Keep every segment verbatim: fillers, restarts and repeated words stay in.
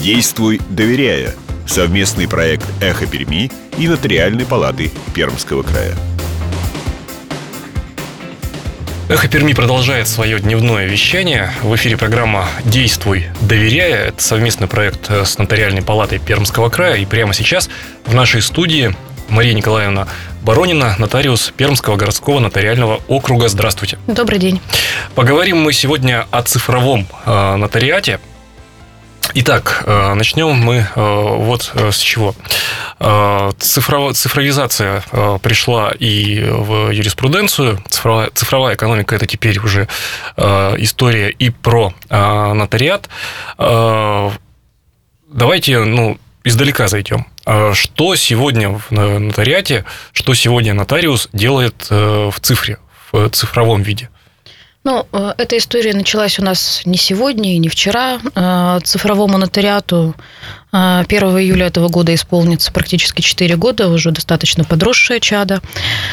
«Действуй, доверяя» — совместный проект «Эхо Перми» и Нотариальной палаты Пермского края. «Эхо Перми» продолжает свое дневное вещание. В эфире программа «Действуй, доверяя». Это совместный проект с Нотариальной палатой Пермского края. И прямо сейчас в нашей студии Мария Николаевна Боронина, нотариус Пермского городского нотариального округа. Здравствуйте. Добрый день. Поговорим мы сегодня о цифровом э, нотариате. Итак, э, начнем мы э, вот э, с чего. Э, цифрово, цифровизация э, пришла и в юриспруденцию. Цифровая, цифровая экономика – это теперь уже э, история и про э, нотариат. Э, давайте, ну, издалека зайдем. Что сегодня в нотариате, что сегодня нотариус делает в цифре, в цифровом виде? Ну, эта история началась у нас не сегодня и не вчера. Цифровому нотариату первого июля этого года исполнится практически четыре года, уже достаточно подросшее чадо.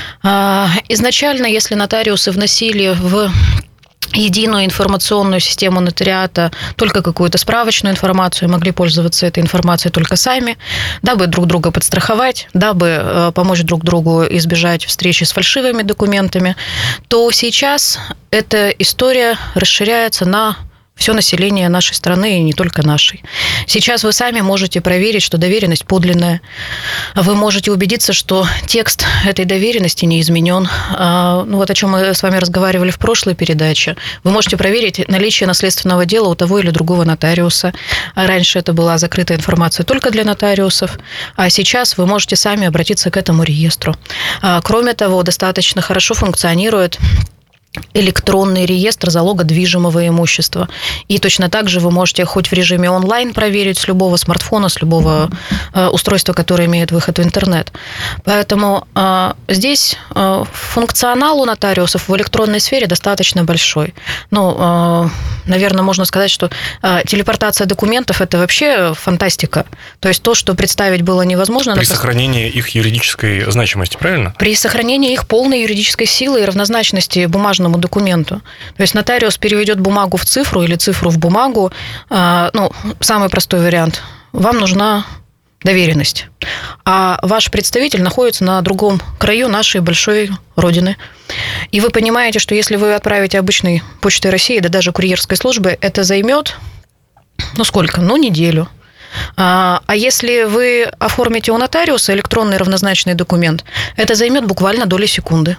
Изначально, если нотариусы вносили в единую информационную систему нотариата только какую-то справочную информацию, могли пользоваться этой информацией только сами, дабы друг друга подстраховать, дабы помочь друг другу избежать встречи с фальшивыми документами, то сейчас эта история расширяется на все население нашей страны, и не только нашей. Сейчас вы сами можете проверить, что доверенность подлинная. Вы можете убедиться, что текст этой доверенности не изменен. Ну, вот о чем мы с вами разговаривали в прошлой передаче. Вы можете проверить наличие наследственного дела у того или другого нотариуса. А раньше это была закрытая информация только для нотариусов, а сейчас вы можете сами обратиться к этому реестру. Кроме того, достаточно хорошо функционирует электронный реестр залога движимого имущества. И точно так же вы можете хоть в режиме онлайн проверить с любого смартфона, с любого устройства, которое имеет выход в интернет. Поэтому э, здесь э, функционал у нотариусов в электронной сфере достаточно большой. Ну, э, наверное, можно сказать, что э, телепортация документов – это вообще фантастика. То есть то, что представить было невозможно. При сохранении их юридической значимости, правильно? При сохранении их полной юридической силы и равнозначности бумажного документу. То есть нотариус переведет бумагу в цифру или цифру в бумагу. Ну, самый простой вариант. Вам нужна доверенность. А ваш представитель находится на другом краю нашей большой родины. И вы понимаете, что если вы отправите обычной почтой России, да даже курьерской службы, это займет, ну сколько? Ну, неделю. А если вы оформите у нотариуса электронный равнозначный документ, это займет буквально доли секунды.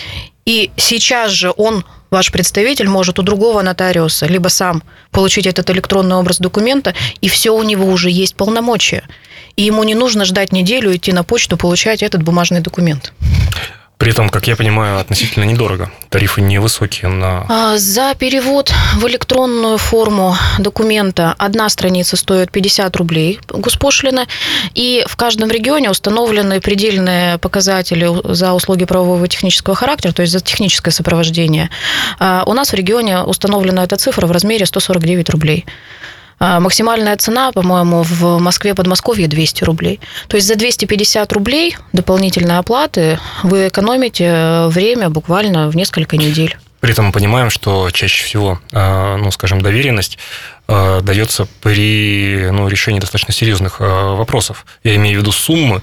И сейчас же он, ваш представитель, может у другого нотариуса либо сам получить этот электронный образ документа, и все у него уже есть полномочия. И ему не нужно ждать неделю, идти на почту, получать этот бумажный документ. При этом, как я понимаю, относительно недорого. Тарифы невысокие на... За перевод в электронную форму документа одна страница стоит пятьдесят рублей госпошлина, и в каждом регионе установлены предельные показатели за услуги правового и технического характера, то есть за техническое сопровождение. У нас в регионе установлена эта цифра в размере сто сорок девять рублей. Максимальная цена, по-моему, в Москве, Подмосковье двести рублей. То есть за двести пятьдесят рублей дополнительной оплаты вы экономите время буквально в несколько недель. При этом мы понимаем, что чаще всего, ну, скажем, доверенность дается при ну, решении достаточно серьезных вопросов. Я имею в виду суммы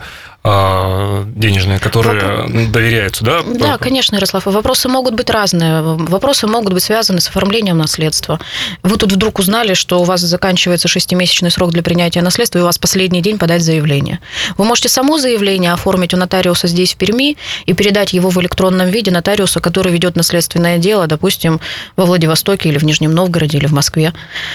денежные, которые Вопрос... доверяются, да? Да, конечно, Ярослав. Вопросы могут быть разные. Вопросы могут быть связаны с оформлением наследства. Вы тут вдруг узнали, что у вас заканчивается шестимесячный срок для принятия наследства, и у вас последний день подать заявление. Вы можете само заявление оформить у нотариуса здесь, в Перми, и передать его в электронном виде нотариусу, который ведет наследственное дело, допустим, во Владивостоке или в Нижнем Новгороде или в Москве.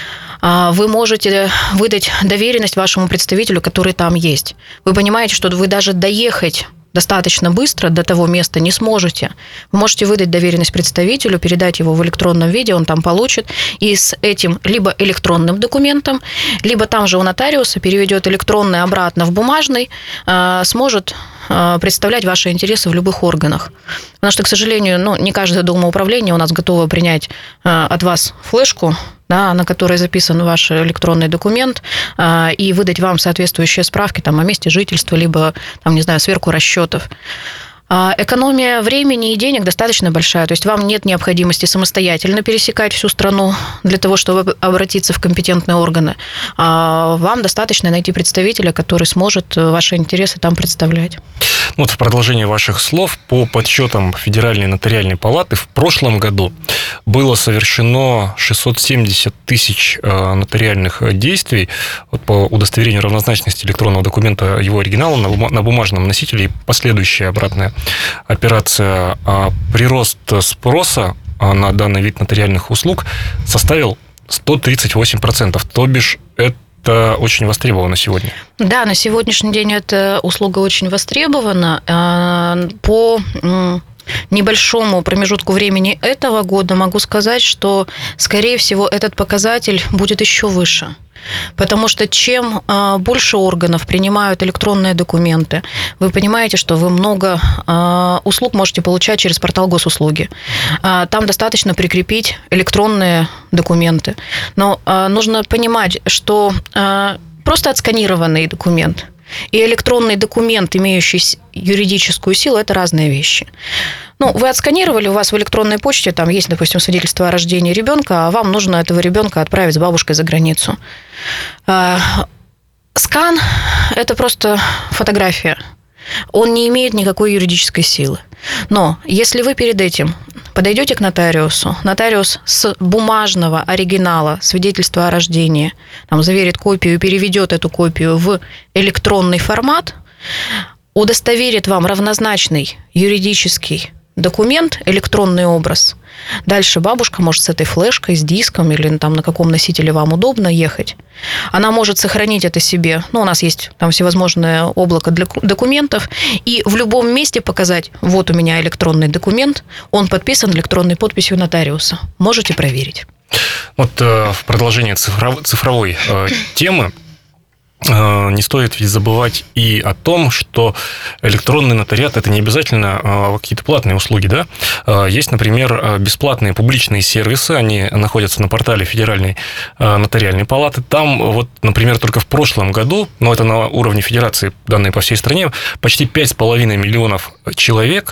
Вы можете выдать доверенность вашему представителю, который там есть. Вы понимаете, что вы даже доехать достаточно быстро до того места не сможете. Вы можете выдать доверенность представителю, передать его в электронном виде, он там получит, и с этим либо электронным документом, либо там же у нотариуса переведет электронный обратно в бумажный, сможет представлять ваши интересы в любых органах. Потому что, к сожалению, ну, не каждое домоуправление у нас готово принять от вас флешку, да, на которой записан ваш электронный документ, и выдать вам соответствующие справки там, о месте жительства, либо, там, не знаю, сверку расчетов. Экономия времени и денег достаточно большая, то есть вам нет необходимости самостоятельно пересекать всю страну для того, чтобы обратиться в компетентные органы. Вам достаточно найти представителя, который сможет ваши интересы там представлять. Вот в продолжение ваших слов, по подсчетам Федеральной нотариальной палаты, в прошлом году было совершено шестьсот семьдесят тысяч нотариальных действий по удостоверению равнозначности электронного документа его оригинала на бумажном носителе и последующая обратная операция. Прирост спроса на данный вид нотариальных услуг составил сто тридцать восемь процентов, то бишь это Это очень востребовано сегодня. Да, на сегодняшний день эта услуга очень востребована. По небольшому промежутку времени этого года могу сказать, что, скорее всего, этот показатель будет еще выше. Потому что чем больше органов принимают электронные документы, вы понимаете, что вы много услуг можете получать через портал госуслуги. Там достаточно прикрепить электронные документы. Но нужно понимать, что просто отсканированный документ и электронный документ, имеющий юридическую силу, это разные вещи. Ну, вы отсканировали, у вас в электронной почте там есть, допустим, свидетельство о рождении ребенка, а вам нужно этого ребенка отправить с бабушкой за границу. Скан – это просто фотография. Он не имеет никакой юридической силы. Но если вы перед этим подойдете к нотариусу, нотариус с бумажного оригинала свидетельства о рождении там, заверит копию, переведет эту копию в электронный формат, удостоверит вам равнозначный юридический документ, электронный образ. Дальше бабушка может с этой флешкой, с диском или там на каком носителе вам удобно ехать. Она может сохранить это себе. Ну, у нас есть там всевозможное облако для документов. И в любом месте показать, вот у меня электронный документ, он подписан электронной подписью нотариуса. Можете проверить. Вот э, в продолжение цифров, цифровой э, темы, не стоит ведь забывать и о том, что электронный нотариат – это не обязательно какие-то платные услуги, да? Есть, например, бесплатные публичные сервисы, они находятся на портале Федеральной нотариальной палаты. Там, вот, например, только в прошлом году, но это на уровне федерации, данные по всей стране, почти пять с половиной миллионов человек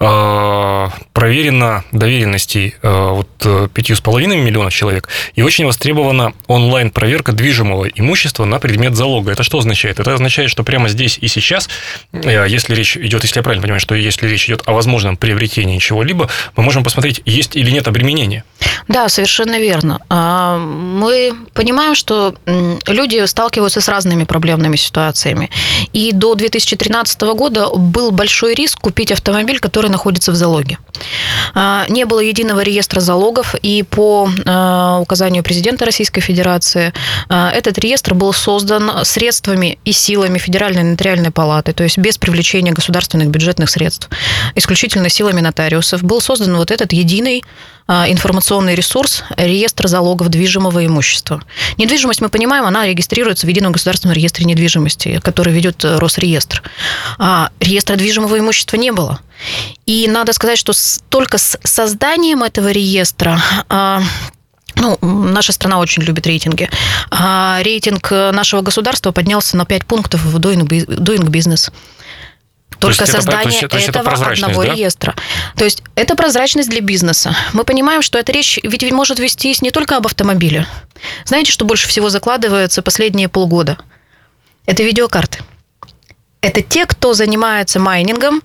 проверено доверенностей вот пятью с половиной миллионов человек, и очень востребована онлайн-проверка движимого имущества на предмет залога. Это что означает? Это означает, что прямо здесь и сейчас, если речь идет, если я правильно понимаю, что если речь идет о возможном приобретении чего-либо, мы можем посмотреть, есть или нет обременения. Да, совершенно верно. Мы понимаем, что люди сталкиваются с разными проблемными ситуациями. И до две тысячи тринадцатого года был большой риск купить автомобиль, который находится в залоге. Не было единого реестра залогов, и по указанию президента Российской Федерации этот реестр был создан средствами и силами Федеральной нотариальной палаты, то есть без привлечения государственных бюджетных средств, исключительно силами нотариусов. Был создан вот этот единый информационный ресурс реестр залогов движимого имущества. Недвижимость, мы понимаем, она регистрируется в едином государственном реестре недвижимости, который ведет Росреестр. А реестра движимого имущества не было. И надо сказать, что только с созданием этого реестра... Ну, наша страна очень любит рейтинги. А рейтинг нашего государства поднялся на пять пунктов в Doing Business. Только создание это, это, этого это одного да? реестра. То есть это прозрачность для бизнеса. Мы понимаем, что эта речь ведь может вестись не только об автомобиле. Знаете, что больше всего закладывается последние полгода? Это видеокарты. Это те, кто занимается майнингом,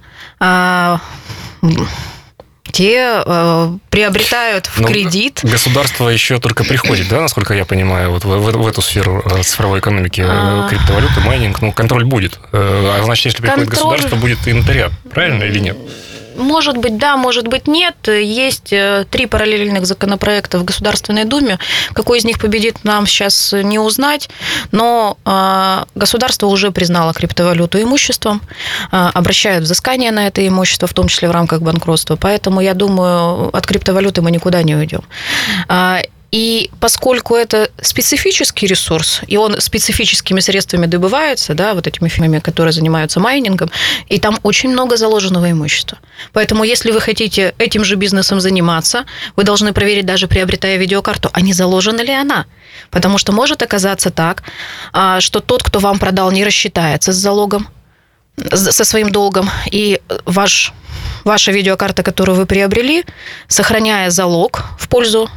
те э, приобретают в Но кредит. Государство еще только приходит, да, насколько я понимаю, вот в, в, в эту сферу цифровой экономики, а... криптовалюты, майнинг, ну, контроль будет. А значит, если приходит контроль... государство, будет и нотариат, правильно или нет? Может быть, да, может быть, нет. Есть три параллельных законопроекта в Государственной Думе. Какой из них победит, нам сейчас не узнать. Но государство уже признало криптовалюту имуществом, обращают взыскание на это имущество, в том числе в рамках банкротства. Поэтому, я думаю, от криптовалюты мы никуда не уйдем. И поскольку это специфический ресурс, и он специфическими средствами добывается, да, вот этими фирмами, которые занимаются майнингом, и там очень много заложенного имущества. Поэтому, если вы хотите этим же бизнесом заниматься, вы должны проверить, даже приобретая видеокарту, а не заложена ли она. Потому что может оказаться так, что тот, кто вам продал, не рассчитается с залогом, со своим долгом, и ваш, ваша видеокарта, которую вы приобрели, сохраняя залог в пользу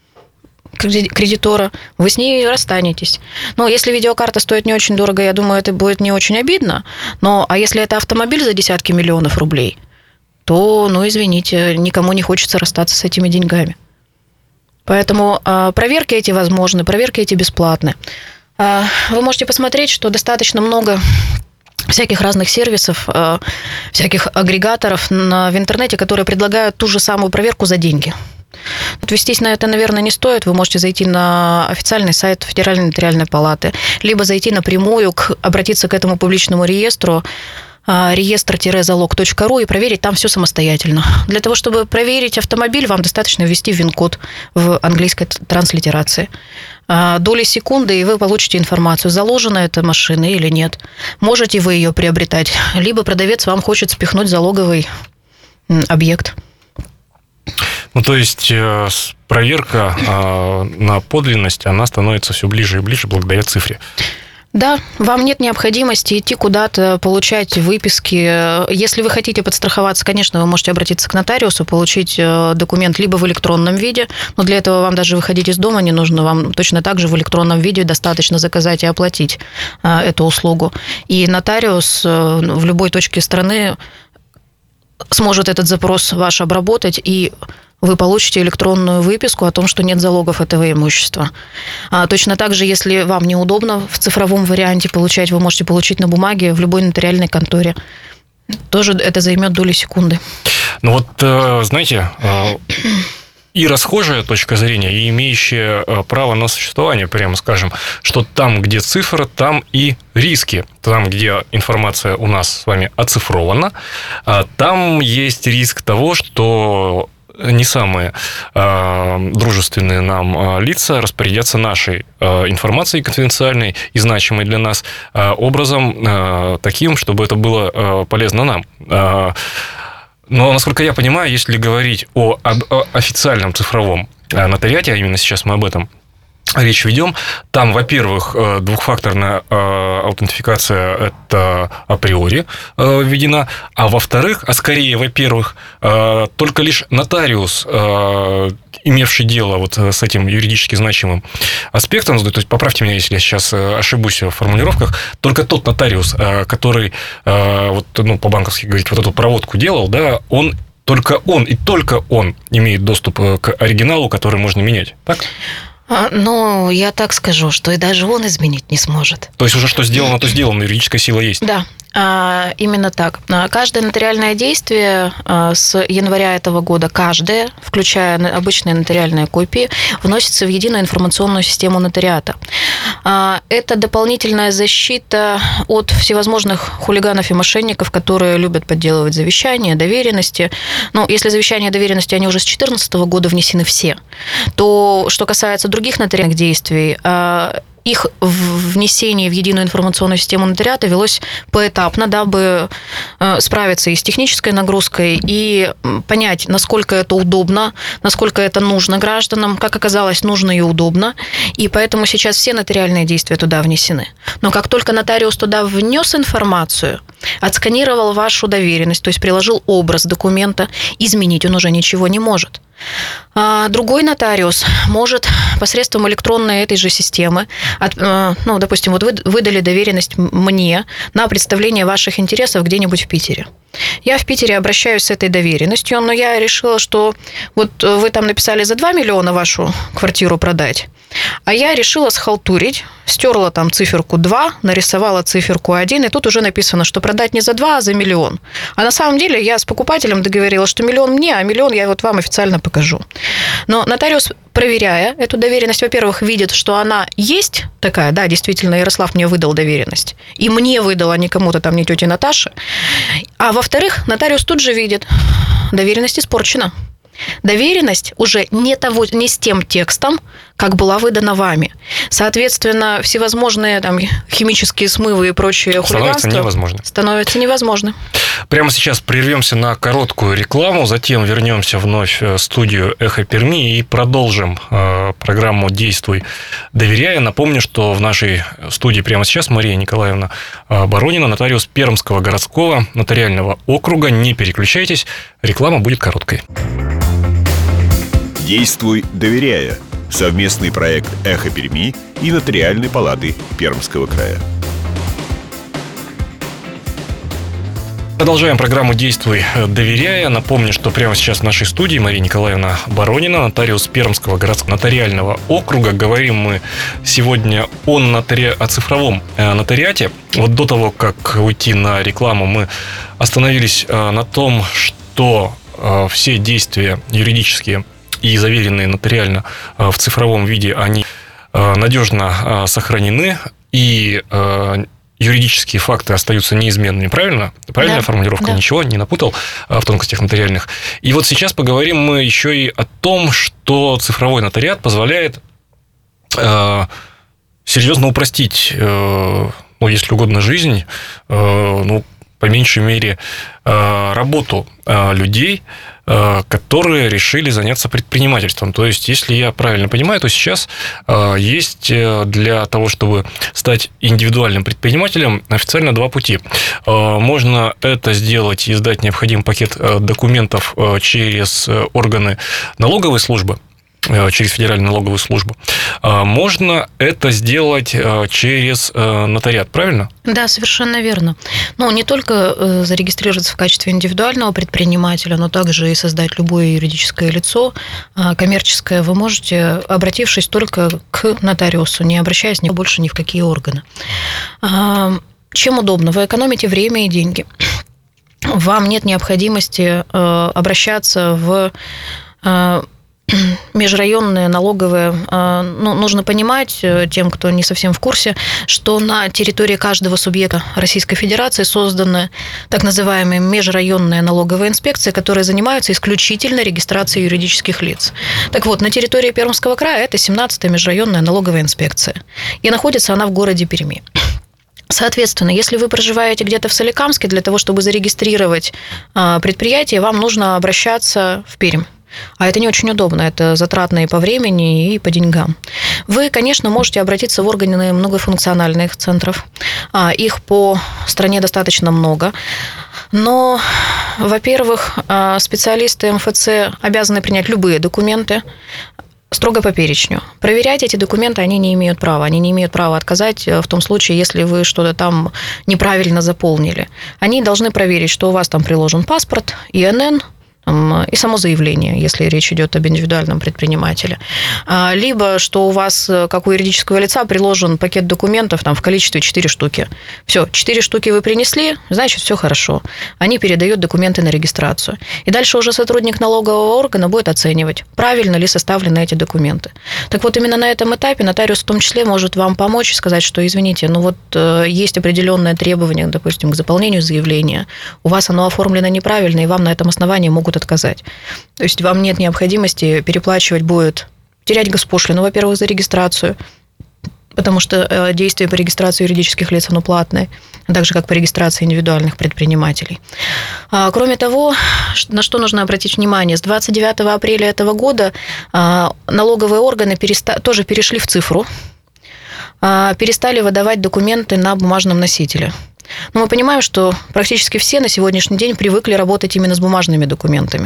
кредитора, вы с ней расстанетесь. Но если видеокарта стоит не очень дорого, я думаю, это будет не очень обидно. Но, а если это автомобиль за десятки миллионов рублей, то, ну, извините, никому не хочется расстаться с этими деньгами. Поэтому э, проверки эти возможны, проверки эти бесплатны. Э, вы можете посмотреть, что достаточно много всяких разных сервисов, э, всяких агрегаторов на, в интернете, которые предлагают ту же самую проверку за деньги. Вот вестись на это, наверное, не стоит. Вы можете зайти на официальный сайт Федеральной нотариальной палаты, либо зайти напрямую, к, обратиться к этому публичному реестру, реестр залог точка ру, и проверить там все самостоятельно. Для того, чтобы проверить автомобиль, вам достаточно ввести ВИН-код в английской транслитерации. Доли секунды, и вы получите информацию, заложена эта машина или нет. Можете вы ее приобретать, либо продавец вам хочет спихнуть залоговый объект. Ну, то есть проверка на подлинность, она становится все ближе и ближе благодаря цифре. Да, вам нет необходимости идти куда-то, получать выписки. Если вы хотите подстраховаться, конечно, вы можете обратиться к нотариусу, получить документ либо в электронном виде, но для этого вам даже выходить из дома не нужно, вам точно так же в электронном виде достаточно заказать и оплатить эту услугу. И нотариус в любой точке страны сможет этот запрос ваш обработать, и вы получите электронную выписку о том, что нет залогов этого имущества. А точно так же, если вам неудобно в цифровом варианте получать, вы можете получить на бумаге в любой нотариальной конторе. Тоже это займет доли секунды. Ну вот, знаете, и расхожая точка зрения, и имеющая право на существование, прямо скажем, что там, где цифра, там и риски. Там, где информация у нас с вами оцифрована, там есть риск того, что не самые э, дружественные нам э, лица распорядятся нашей э, информацией конфиденциальной и значимой для нас э, образом э, таким, чтобы это было э, полезно нам. Э, но, насколько я понимаю, если говорить о, об, о официальном цифровом э, нотариате, а именно сейчас мы об этом речь ведем, там, во-первых, двухфакторная аутентификация – это априори введена, а во-вторых, а скорее, во-первых, только лишь нотариус, имевший дело вот с этим юридически значимым аспектом, то есть поправьте меня, если я сейчас ошибусь в формулировках, только тот нотариус, который вот, ну, по-банковски говорить, вот эту проводку делал, да, он только он и только он имеет доступ к оригиналу, который можно менять, так? Ну, я так скажу, что и даже он изменить не сможет. То есть уже что сделано, то сделано, юридическая сила есть. Да, именно так. Каждое нотариальное действие с января этого года, каждое, включая обычные нотариальные копии, вносится в единую информационную систему нотариата. Это дополнительная защита от всевозможных хулиганов и мошенников, которые любят подделывать завещания, доверенности. Ну, если завещания и доверенности, они уже с две тысячи четырнадцатого года внесены все, то, что касается других нотариальных действий, их внесение в единую информационную систему нотариата велось поэтапно, дабы справиться и с технической нагрузкой, и понять, насколько это удобно, насколько это нужно гражданам, как оказалось, нужно и удобно. И поэтому сейчас все нотариальные действия туда внесены. Но как только нотариус туда внес информацию, отсканировал вашу доверенность, то есть приложил образ документа, изменить он уже ничего не может. Другой нотариус может посредством электронной этой же системы, ну, допустим, вот вы выдали доверенность мне на представление ваших интересов где-нибудь в Питере. Я в Питере обращаюсь с этой доверенностью, но я решила, что вот вы там написали за два миллиона вашу квартиру продать, а я решила схалтурить, стерла там циферку два, нарисовала циферку один, и тут уже написано, что продать не за два, а за миллион. А на самом деле я с покупателем договорилась, что миллион мне, а миллион я вот вам официально покажу. Но нотариус, проверяя эту доверенность, во-первых, видит, что она есть такая, да, действительно, Ярослав мне выдал доверенность, и мне выдал, а не кому-то там, не тете Наташе. А во-вторых, нотариус тут же видит, доверенность испорчена. Доверенность уже не, того, не с тем текстом, как была выдана вами. Соответственно, всевозможные там химические смывы и прочее хулиганство становится невозможно. становится невозможно. Прямо сейчас прервемся на короткую рекламу, затем вернемся вновь в студию «Эхо Перми» и продолжим э, программу «Действуй, доверяя». Напомню, что в нашей студии прямо сейчас Мария Николаевна э, Боронина, нотариус Пермского городского нотариального округа. Не переключайтесь, реклама будет короткой. «Действуй, доверяя» — совместный проект «Эхо Перми» и Нотариальной палаты Пермского края. Продолжаем программу «Действуй, доверяя». Напомню, что прямо сейчас в нашей студии Мария Николаевна Боронина, нотариус Пермского городского нотариального округа. Говорим мы сегодня о, нотари... о цифровом нотариате. Вот до того, как уйти на рекламу, мы остановились на том, что все действия юридические и заверенные нотариально в цифровом виде, они надежно сохранены, и юридические факты остаются неизменными, правильно? Правильная да, формулировка? Да. Ничего не напутал в тонкостях нотариальных. И вот сейчас поговорим мы еще и о том, что цифровой нотариат позволяет э, серьезно упростить, э, ну, если угодно, жизнь, э, ну, по меньшей мере, э, работу э, людей, которые решили заняться предпринимательством. То есть, если я правильно понимаю, то сейчас есть для того, чтобы стать индивидуальным предпринимателем, официально два пути. Можно это сделать и сдать необходимый пакет документов через органы налоговой службы, через Федеральную налоговую службу. Можно это сделать через нотариат, правильно? Да, совершенно верно. Ну, не только зарегистрироваться в качестве индивидуального предпринимателя, но также и создать любое юридическое лицо коммерческое вы можете, обратившись только к нотариусу, не обращаясь больше ни в какие органы. Чем удобно? Вы экономите время и деньги. Вам нет необходимости обращаться в межрайонные налоговые, ну, нужно понимать тем, кто не совсем в курсе, что на территории каждого субъекта Российской Федерации созданы так называемые межрайонные налоговые инспекции, которые занимаются исключительно регистрацией юридических лиц. Так вот, на территории Пермского края это семнадцатая межрайонная налоговая инспекция, и находится она в городе Перми. Соответственно, если вы проживаете где-то в Соликамске, для того, чтобы зарегистрировать предприятие, вам нужно обращаться в Пермь. А это не очень удобно, это затратно и по времени, и по деньгам. Вы, конечно, можете обратиться в органы многофункциональных центров. Их по стране достаточно много. Но, во-первых, специалисты эм эф цэ обязаны принять любые документы, строго по перечню. Проверять эти документы они не имеют права. Они не имеют права отказать в том случае, если вы что-то там неправильно заполнили. Они должны проверить, что у вас там приложен паспорт, и эн эн, и само заявление, если речь идет об индивидуальном предпринимателе. Либо, что у вас, как у юридического лица, приложен пакет документов там, в количестве четыре штуки. Все, четыре штуки вы принесли, значит, все хорошо. Они передают документы на регистрацию. И дальше уже сотрудник налогового органа будет оценивать, правильно ли составлены эти документы. Так вот, именно на этом этапе нотариус в том числе может вам помочь и сказать, что, извините, ну вот есть определенное требование, допустим, к заполнению заявления, у вас оно оформлено неправильно, и вам на этом основании могут отказать. То есть вам нет необходимости переплачивать будет, терять госпошлину, во-первых, за регистрацию, потому что действие по регистрации юридических лиц, оно платное, так же, как по регистрации индивидуальных предпринимателей. Кроме того, на что нужно обратить внимание, с двадцать девятого апреля этого года налоговые органы переста... тоже перешли в цифру, перестали выдавать документы на бумажном носителе. Но мы понимаем, что практически все на сегодняшний день привыкли работать именно с бумажными документами.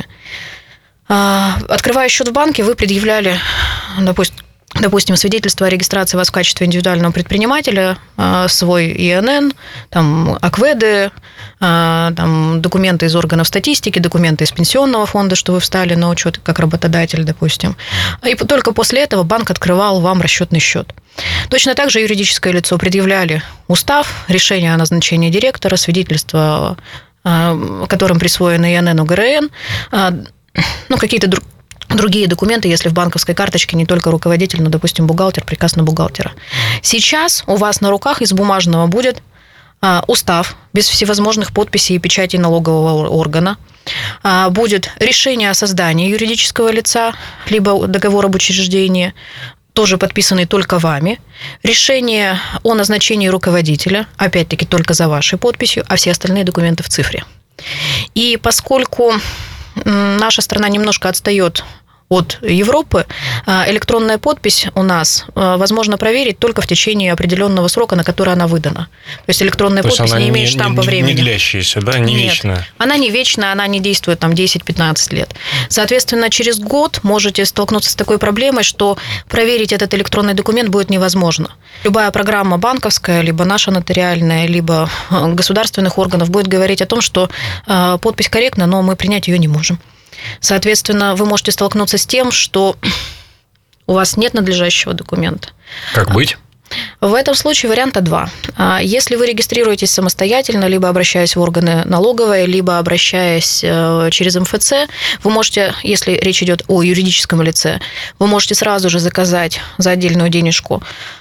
Открывая счет в банке, вы предъявляли, допустим, Допустим, свидетельство о регистрации вас в качестве индивидуального предпринимателя, свой и эн эн, там, АКВЭДы, там, документы из органов статистики, документы из пенсионного фонда, что вы встали на учет как работодатель, допустим. И только после этого банк открывал вам расчетный счет. Точно так же юридическое лицо предъявляли устав, решение о назначении директора, свидетельство, которым присвоено и эн эн, у гэ эр эн, ну, какие-то другие Другие документы, если в банковской карточке не только руководитель, но, допустим, бухгалтер, приказ на бухгалтера. Сейчас у вас на руках из бумажного будет устав без всевозможных подписей и печатей налогового органа. Будет решение о создании юридического лица, либо договор об учреждении. тоже подписанный только вами. Решение о назначении руководителя, опять-таки, только за вашей подписью, а все остальные документы в цифре. И поскольку наша страна немножко отстает от Европы, электронная подпись у нас возможно проверить только в течение определенного срока, на который она выдана. То есть электронная То подпись есть не имеет штампа не, времени. Не длящаяся, да, не Нет, вечная. Она не вечная, она не действует там десять-пятнадцать лет. Соответственно, через год можете столкнуться с такой проблемой, что проверить этот электронный документ будет невозможно. Любая программа банковская, либо наша нотариальная, либо государственных органов будет говорить о том, что подпись корректна, но мы принять ее не можем. Соответственно, вы можете столкнуться с тем, что у вас нет надлежащего документа. Как быть? В этом случае варианта два. Если вы регистрируетесь самостоятельно, либо обращаясь в органы налоговой, либо обращаясь через эм эф цэ, вы можете, если речь идет о юридическом лице, вы можете сразу же заказать за отдельную денежку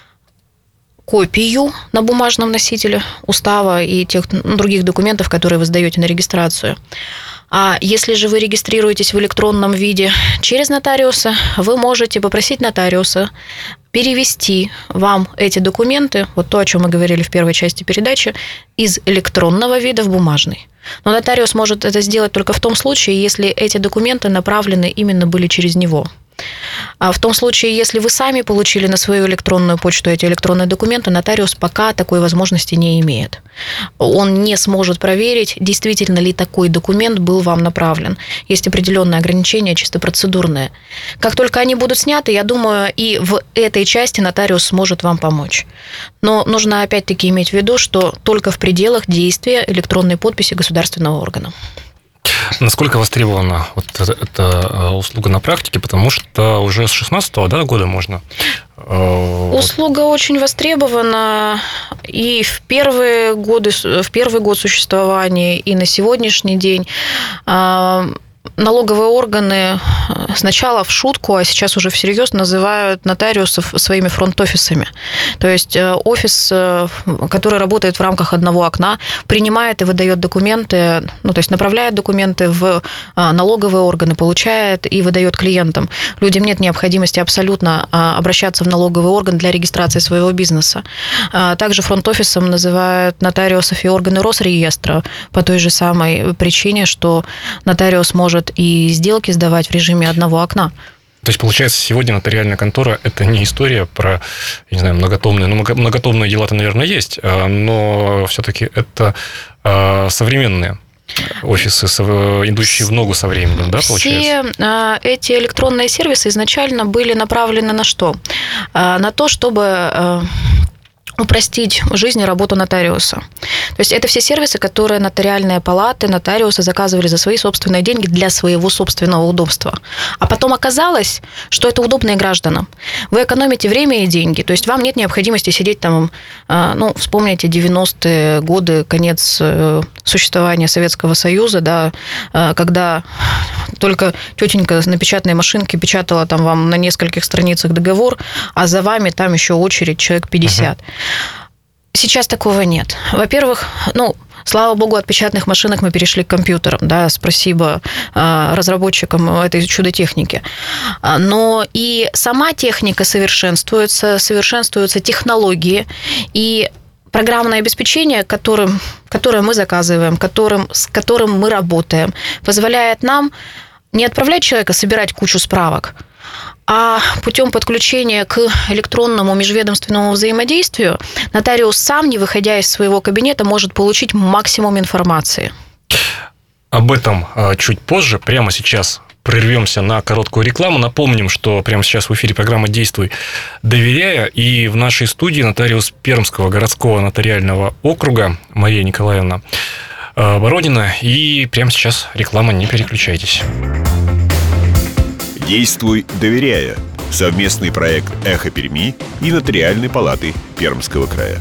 копию на бумажном носителе устава и тех других документов, которые вы сдаете на регистрацию. А если же вы регистрируетесь в электронном виде через нотариуса, вы можете попросить нотариуса перевести вам эти документы, вот то, о чем мы говорили в первой части передачи, из электронного вида в бумажный. Но нотариус может это сделать только в том случае, если эти документы направлены именно были через него. А в том случае, если вы сами получили на свою электронную почту эти электронные документы, нотариус пока такой возможности не имеет. Он не сможет проверить, действительно ли такой документ был вам направлен. Есть определенные ограничения, чисто процедурные. Как только они будут сняты, я думаю, и в этой части нотариус сможет вам помочь. Но нужно опять-таки иметь в виду, что только в пределах действия электронной подписи государственного органа. Насколько востребована вот эта, эта услуга на практике? Потому что уже с две тысячи шестнадцатого да, года можно... Услуга очень востребована и в первые годы, в первый год существования, и на сегодняшний день. Налоговые органы сначала в шутку, а сейчас уже всерьез называют нотариусов своими фронт-офисами. То есть офис, который работает в рамках одного окна, принимает и выдает документы, ну, то есть направляет документы в налоговые органы, получает и выдает клиентам. Людям нет необходимости абсолютно обращаться в налоговый орган для регистрации своего бизнеса. Также фронт-офисом называют нотариусов и органы Росреестра по той же самой причине, что нотариус может и сделки сдавать в режиме одного окна. То есть, получается, сегодня нотариальная контора – это не история про, я не знаю, многотомные, ну, многотомные дела-то, наверное, есть, но все-таки это современные офисы, идущие в ногу со временем, да, получается? Все эти электронные сервисы изначально были направлены на что? На то, чтобы упростить жизнь и работу нотариуса. То есть это все сервисы, которые нотариальные палаты, нотариусы заказывали за свои собственные деньги для своего собственного удобства. А потом оказалось, что это удобно и гражданам. Вы экономите время и деньги. То есть вам нет необходимости сидеть там, ну, вспомните девяностые годы, конец существования Советского Союза, да, когда только тетенька на печатной машинке печатала там вам на нескольких страницах договор, а за вами там еще очередь человек пятьдесят. Сейчас такого нет. Во-первых, ну, слава богу, от печатных машинок мы перешли к компьютерам, да, спасибо разработчикам этой чудо-техники. Но и сама техника совершенствуется, совершенствуются технологии, и программное обеспечение, которым, которое мы заказываем, которым, с которым мы работаем, позволяет нам не отправлять человека собирать кучу справок, а путем подключения к электронному межведомственному взаимодействию нотариус сам, не выходя из своего кабинета, может получить максимум информации. Об этом чуть позже. Прямо сейчас прервемся на короткую рекламу. Напомним, что прямо сейчас в эфире программа «Действуй, доверяя». И в нашей студии нотариус Пермского городского нотариального округа Мария Николаевна Боронина. И прямо сейчас реклама, не переключайтесь. «Действуй, доверяя» – совместный проект «Эхо Перми» и Нотариальной палаты Пермского края.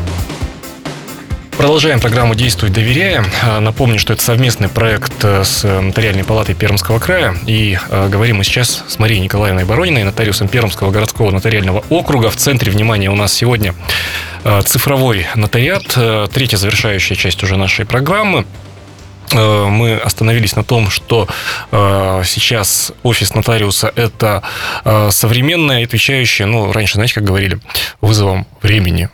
Продолжаем программу «Действуй, доверяя». Напомню, что это совместный проект с Нотариальной палатой Пермского края. И э, говорим мы сейчас с Марией Николаевной Борониной, нотариусом Пермского городского нотариального округа. В центре внимания у нас сегодня э, цифровой нотариат, э, третья завершающая часть уже нашей программы. мы остановились на том, что сейчас офис нотариуса – это современная, отвечающая, ну, раньше, знаете, как говорили, вызовом времени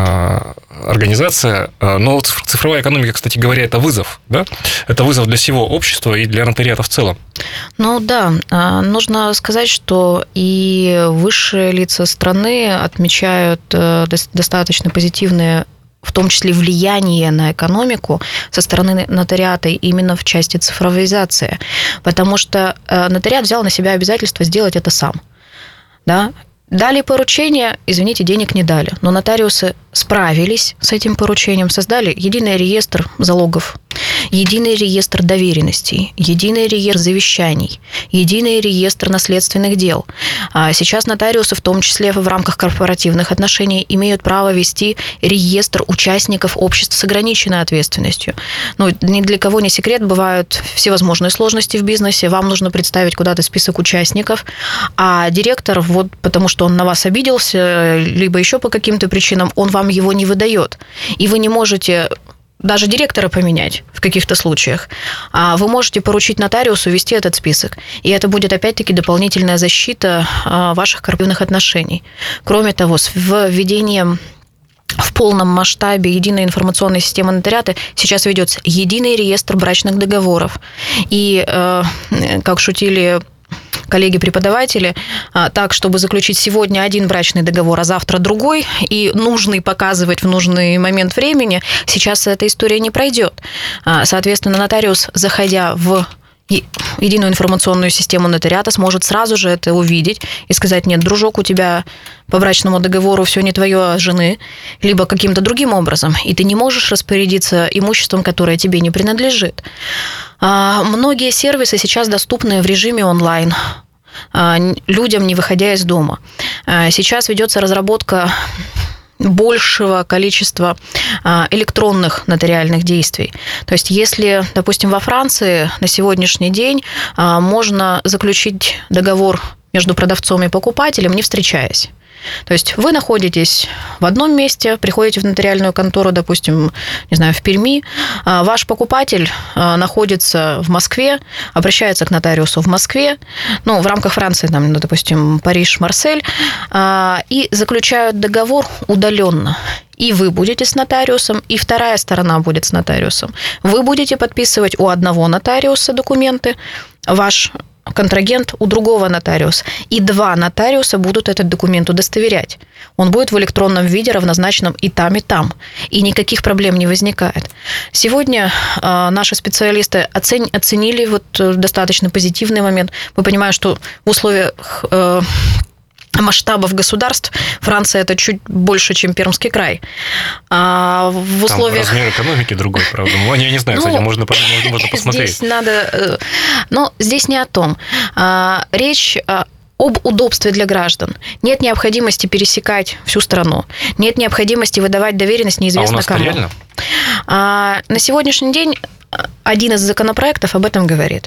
организация. Но цифровая экономика, кстати говоря, это вызов, да? Это вызов для всего общества и для нотариата в целом. Ну да, нужно сказать, что и высшие лица страны отмечают достаточно позитивные, в том числе влияние на экономику со стороны нотариата именно в части цифровизации, потому что нотариат взял на себя обязательство сделать это сам. Да? Дали поручение, извините, денег не дали, но нотариусы справились с этим поручением, создали единый реестр залогов, единый реестр доверенностей, единый реестр завещаний, единый реестр наследственных дел. Сейчас нотариусы, в том числе в рамках корпоративных отношений, имеют право вести реестр участников обществ с ограниченной ответственностью. Ну, ни для кого не секрет, бывают всевозможные сложности в бизнесе, вам нужно представить куда-то список участников, а директор, вот потому что он на вас обиделся, либо еще по каким-то причинам, он вам его не выдает. И вы не можете даже директора поменять в каких-то случаях, а вы можете поручить нотариусу вести этот список. И это будет, опять-таки, дополнительная защита ваших корпоративных отношений. Кроме того, с введением в полном масштабе единой информационной системы нотариата сейчас ведется единый реестр брачных договоров. И, как шутили коллеги-преподаватели, так, чтобы заключить сегодня один брачный договор, а завтра другой, и нужный показывать в нужный момент времени, сейчас эта история не пройдет. Соответственно, нотариус, заходя в единую информационную систему нотариата, сможет сразу же это увидеть и сказать: нет, дружок, у тебя по брачному договору все не твое, а жены, либо каким-то другим образом, и ты не можешь распорядиться имуществом, которое тебе не принадлежит. Многие сервисы сейчас доступны в режиме онлайн, людям, не выходя из дома. Сейчас ведется разработка большего количества электронных нотариальных действий. То есть, если, допустим, во Франции на сегодняшний день можно заключить договор между продавцом и покупателем, не встречаясь. То есть вы находитесь в одном месте, приходите в нотариальную контору, допустим, не знаю, в Перми, ваш покупатель находится в Москве, обращается к нотариусу в Москве, ну, в рамках Франции, там, допустим, Париж, Марсель, и заключают договор удаленно. И вы будете с нотариусом, и вторая сторона будет с нотариусом. Вы будете подписывать у одного нотариуса документы, ваш контрагент у другого нотариуса. И два нотариуса будут этот документ удостоверять. Он будет в электронном виде равнозначном и там, и там. И никаких проблем не возникает. Сегодня э, наши специалисты оцени, оценили вот достаточно позитивный момент. Мы понимаем, что в условиях э, масштабов государств Франция – это чуть больше, чем Пермский край. А в условиях... Там размер экономики другой, правда. Ну, я не знаю, кстати, ну, можно, можно, можно посмотреть. Здесь надо... Но здесь не о том. Речь об удобстве для граждан. Нет необходимости пересекать всю страну. Нет необходимости выдавать доверенность неизвестно а у нас кому. реально? На сегодняшний день один из законопроектов об этом говорит.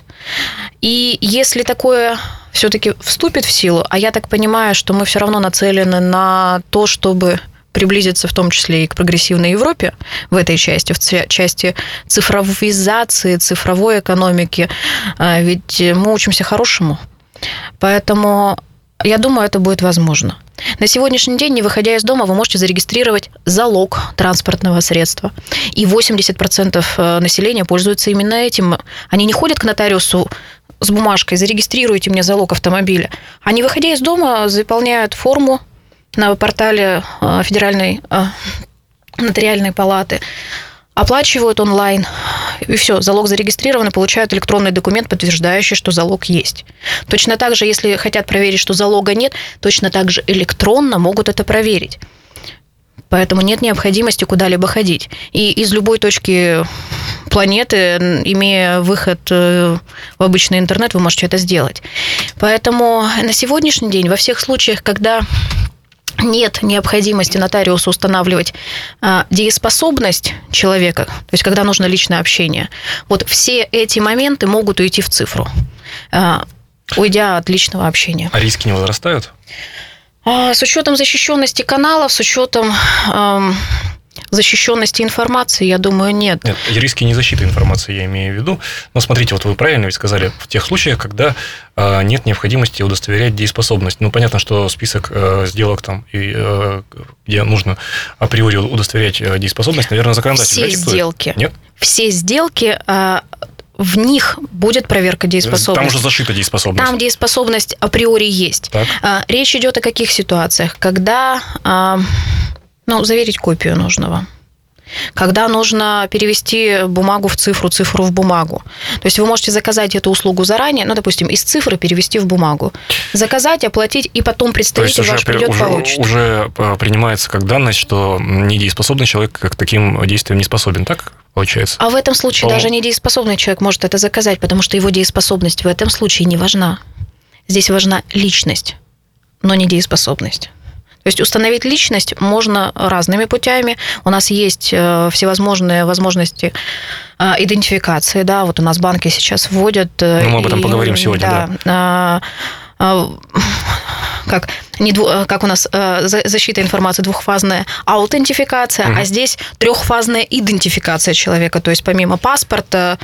И если такое все-таки вступит в силу, а я так понимаю, что мы все равно нацелены на то, чтобы приблизиться в том числе и к прогрессивной Европе в этой части, в части цифровизации, цифровой экономики, ведь мы учимся хорошему. Поэтому я думаю, это будет возможно. На сегодняшний день, не выходя из дома, вы можете зарегистрировать залог транспортного средства. И восемьдесят процентов населения пользуются именно этим. Они не ходят к нотариусу с бумажкой: зарегистрируйте мне залог автомобиля. Они, выходя из дома, заполняют форму на портале Федеральной нотариальной палаты, оплачивают онлайн, и все, залог зарегистрирован, и получают электронный документ, подтверждающий, что залог есть. Точно так же, если хотят проверить, что залога нет, точно так же электронно могут это проверить. Поэтому нет необходимости куда-либо ходить. И из любой точки планеты, имея выход в обычный интернет, вы можете это сделать. Поэтому на сегодняшний день во всех случаях, когда нет необходимости нотариусу устанавливать а, дееспособность человека, то есть когда нужно личное общение, вот все эти моменты могут уйти в цифру, а, уйдя от личного общения. А риски не возрастают? А, с учетом защищенности каналов, с учетом а, Защищенности информации, я думаю, нет. Нет, риски незащиты информации я имею в виду. Но смотрите, вот вы правильно ведь сказали, в тех случаях, когда э, нет необходимости удостоверять дееспособность. Ну, понятно, что список э, сделок, там, и, э, где нужно априори удостоверять э, дееспособность, наверное, законодатель Все да, диктует? сделки. Нет? Все сделки... Э, в них будет проверка дееспособности. Там уже зашита дееспособность. Там дееспособность априори есть. Так. Речь идет о каких ситуациях? Когда, ну, заверить копию нужного. Когда нужно перевести бумагу в цифру, цифру в бумагу. То есть вы можете заказать эту услугу заранее, ну, допустим, из цифры перевести в бумагу. Заказать, оплатить, и потом представитель ваш придет, уже, получит. Уже принимается как данность, что недееспособный человек к таким действиям не способен, так получается? А в этом случае По... даже недееспособный человек может это заказать, потому что его дееспособность в этом случае не важна. Здесь важна личность, но не дееспособность. То есть установить личность можно разными путями. У нас есть всевозможные возможности идентификации. Да, вот у нас банки сейчас вводят... Ну, мы об этом и, поговорим сегодня, да. да. Как, не дву, как у нас защита информации двухфазная аутентификация, mm-hmm. а здесь трехфазная идентификация человека. То есть помимо паспорта,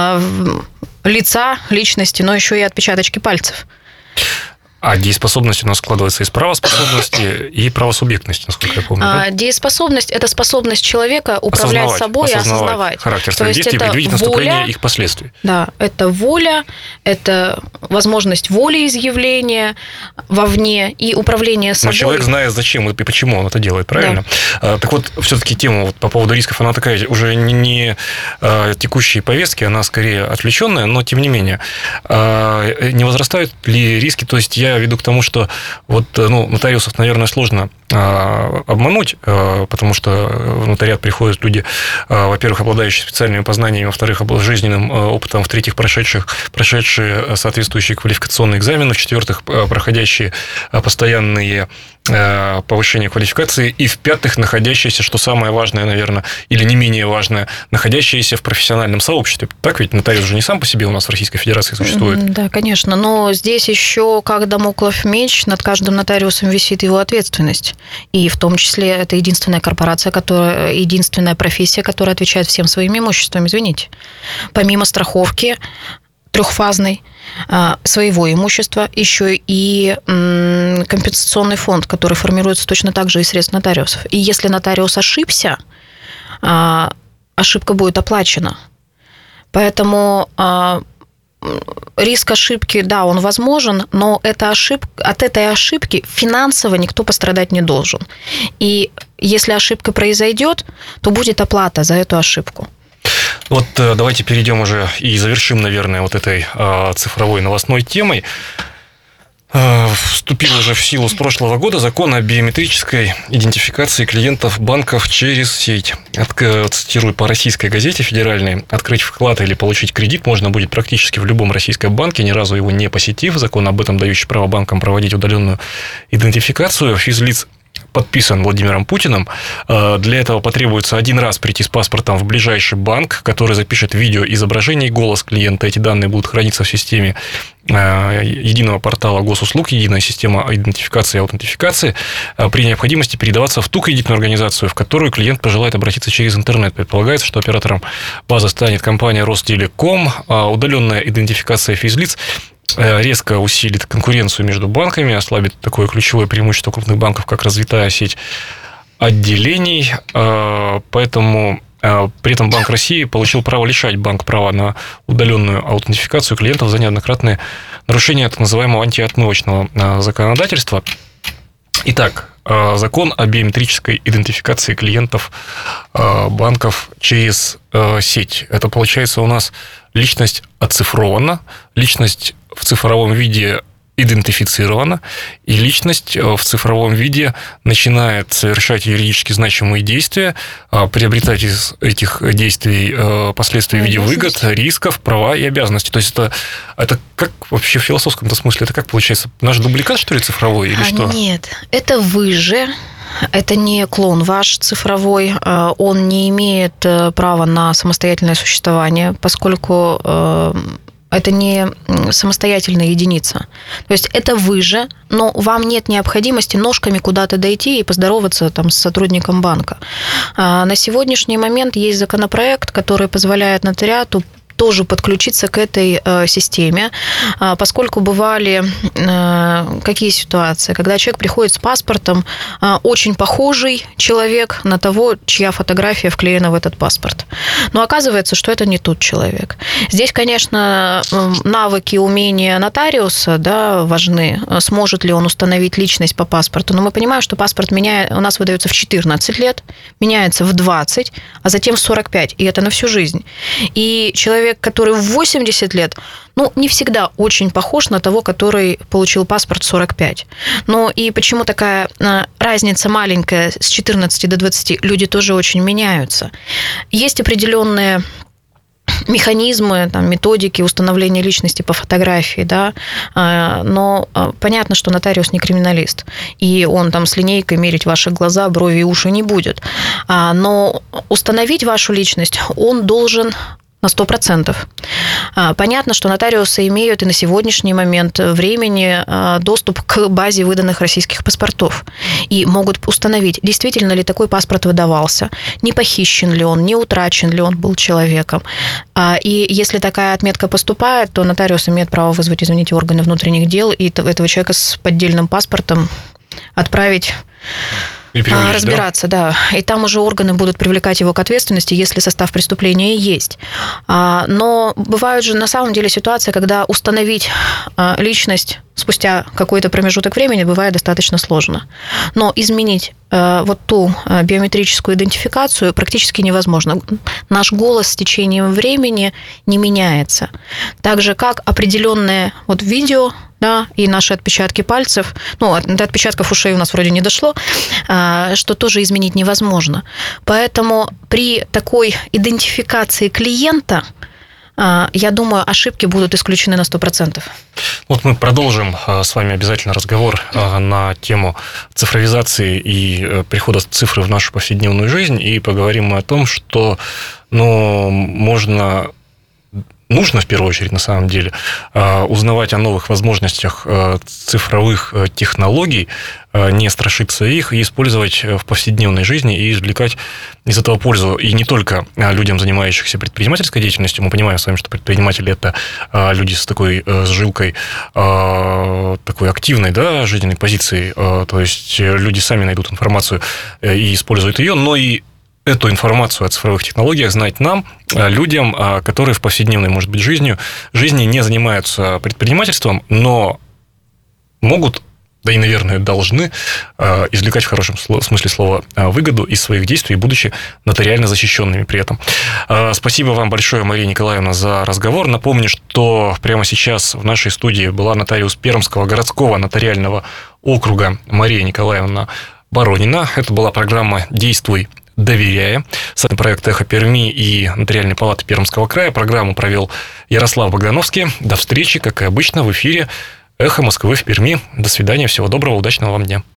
лица, личности, но еще и отпечаточки пальцев. А дееспособность у нас складывается из правоспособности и правосубъектности, насколько я помню. А, да? Дееспособность – это способность человека управлять осознавать, собой и осознавать. Характер своих действий и предвидеть наступление их последствий. Да, это воля, это возможность волеизъявления вовне и управление собой. Но человек знает, зачем и почему он это делает, правильно? Да. Так вот, все-таки тема вот по поводу рисков, она такая уже не, не текущей повестки, она скорее отвлеченная, но тем не менее. Не возрастают ли риски? То есть я Я веду к тому, что вот, ну, нотариусов, наверное, сложно а, обмануть, а, потому что в нотариат приходят люди, а, во-первых, обладающие специальными познаниями, во-вторых, жизненным опытом, в-третьих, прошедших, прошедшие соответствующие квалификационные экзамены, в-четвертых, проходящие постоянные повышение квалификации, и в-пятых, находящиеся, что самое важное, наверное, или не менее важное, находящиеся в профессиональном сообществе. Так ведь нотариус же не сам по себе у нас в Российской Федерации существует. Да, конечно, но здесь еще, как дамоклов меч, над каждым нотариусом висит его ответственность. И в том числе это единственная корпорация, которая, единственная профессия, которая отвечает всем своим имуществом, извините. Помимо страховки трехфазной, своего имущества, еще и компенсационный фонд, который формируется точно так же из средств нотариусов. И если нотариус ошибся, ошибка будет оплачена. Поэтому риск ошибки, да, он возможен, но эта ошибка, от этой ошибки финансово никто пострадать не должен. И если ошибка произойдет, то будет оплата за эту ошибку. Вот давайте перейдем уже и завершим, наверное, вот этой цифровой новостной темой. Вступил уже в силу с прошлого года закон о биометрической идентификации клиентов банков через сеть. Цитирую по российской газете федеральной. Открыть вклад или получить кредит можно будет практически в любом российском банке, ни разу его не посетив. Закон об этом дающий право банкам проводить удаленную идентификацию физлиц подписан Владимиром Путиным. Для этого потребуется один раз прийти с паспортом в ближайший банк, который запишет видео, изображение и голос клиента. Эти данные будут храниться в системе единого портала госуслуг, единая система идентификации и аутентификации, при необходимости передаваться в ту кредитную организацию, в которую клиент пожелает обратиться через интернет. Предполагается, что оператором базы станет компания Ростелеком. Удаленная идентификация физлиц резко усилит конкуренцию между банками, ослабит такое ключевое преимущество крупных банков, как развитая сеть отделений. Поэтому при этом Банк России получил право лишать банк права на удаленную аутентификацию клиентов за неоднократные нарушения так называемого антиотмывочного законодательства. Итак, закон о биометрической идентификации клиентов банков через сеть. Это получается у нас личность оцифрована, личность в цифровом виде идентифицирована, и личность в цифровом виде начинает совершать юридически значимые действия, приобретать из этих действий последствия в виде выгод, рисков, права и обязанностей. То есть это, это как вообще в философском-то смысле, это как получается? Наш дубликат, что ли, цифровой или а что? Нет, это вы же. Это не клон ваш цифровой, он не имеет права на самостоятельное существование, поскольку это не самостоятельная единица. То есть это вы же, но вам нет необходимости ножками куда-то дойти и поздороваться там с сотрудником банка. На сегодняшний момент есть законопроект, который позволяет нотариату тоже подключиться к этой э, системе, э, поскольку бывали э, какие ситуации, когда человек приходит с паспортом, э, очень похожий человек на того, чья фотография вклеена в этот паспорт. Но оказывается, что это не тот человек. Здесь, конечно, навыки, умения нотариуса, да, важны. Сможет ли он установить личность по паспорту? Но мы понимаем, что паспорт меняет, у нас выдается в четырнадцать лет, меняется в двадцать, а затем в сорок пять, и это на всю жизнь. И человек, который в восемьдесят лет, ну, не всегда очень похож на того, который получил паспорт в сорок пять. Но и почему такая разница маленькая с четырнадцати до двадцати? Люди тоже очень меняются. Есть определенные механизмы, там, методики установления личности по фотографии, да, но понятно, что нотариус не криминалист, и он там с линейкой мерить ваши глаза, брови и уши не будет. Но установить вашу личность он должен на сто процентов. Понятно, что нотариусы имеют и на сегодняшний момент времени доступ к базе выданных российских паспортов и могут установить, действительно ли такой паспорт выдавался, не похищен ли он, не утрачен ли он был человеком. И если такая отметка поступает, то нотариус имеет право вызвать, извините, органы внутренних дел и этого человека с поддельным паспортом отправить разбираться, да. да. И там уже органы будут привлекать его к ответственности, если состав преступления есть. Но бывают же на самом деле ситуации, когда установить личность спустя какой-то промежуток времени бывает достаточно сложно. Но изменить вот ту биометрическую идентификацию практически невозможно. Наш голос с течением времени не меняется. Так же, как определенное вот видео, да, и наши отпечатки пальцев, ну, до отпечатков ушей у нас вроде не дошло, что тоже изменить невозможно. Поэтому при такой идентификации клиента, я думаю, ошибки будут исключены на сто процентов. Вот мы продолжим с вами обязательно разговор на тему цифровизации и прихода цифры в нашу повседневную жизнь, и поговорим мы о том, что, ну, можно... Нужно, в первую очередь, на самом деле, узнавать о новых возможностях цифровых технологий, не страшиться их и использовать в повседневной жизни и извлекать из этого пользу. И не только людям, занимающихся предпринимательской деятельностью. Мы понимаем с вами, что предприниматели – это люди с такой с жилкой, такой активной, да, жизненной позицией. То есть люди сами найдут информацию и используют ее, но и эту информацию о цифровых технологиях знать нам, людям, которые в повседневной, может быть, жизнью, жизни не занимаются предпринимательством, но могут, да и, наверное, должны извлекать в хорошем смысле слова выгоду из своих действий, будучи нотариально защищенными при этом. Спасибо вам большое, Мария Николаевна, за разговор. Напомню, что прямо сейчас в нашей студии была нотариус Пермского городского нотариального округа Мария Николаевна Боронина. Это была программа «Действуй, доверяя». С проект «Эхо Перми» и Нотариальной палаты Пермского края. Программу провел Ярослав Богдановский. До встречи, как и обычно, в эфире «Эхо Москвы» в Перми. До свидания, всего доброго, удачного вам дня.